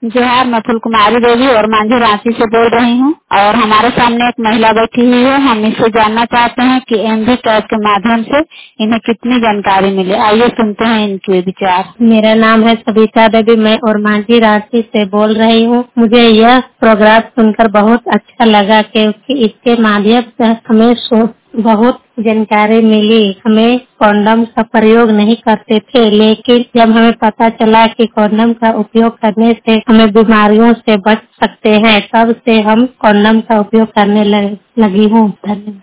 जोहार, मैं फूल कुमारी देवी और मांझी रांची से बोल रही हूँ और हमारे सामने एक महिला बैठी हुई है। हम इससे जानना चाहते हैं कि एमवी कैब के माध्यम से इन्हें कितनी जानकारी मिली। आइए सुनते हैं इनके विचार। मेरा नाम है सविता देवी, मैं और मांझी रांची से बोल रही हूँ। मुझे यह प्रोग्राम सुनकर बहुत अच्छा लगा क्योंकि इसके माध्यम से हमें बहुत जानकारी मिली। हमें कॉन्डम का प्रयोग नहीं करते थे, लेकिन जब हमें पता चला कि कॉन्डम का उपयोग करने से हमें बीमारियों से बच सकते हैं, तब से हम कॉन्डम का उपयोग करने लगी हूँ। धन्यवाद।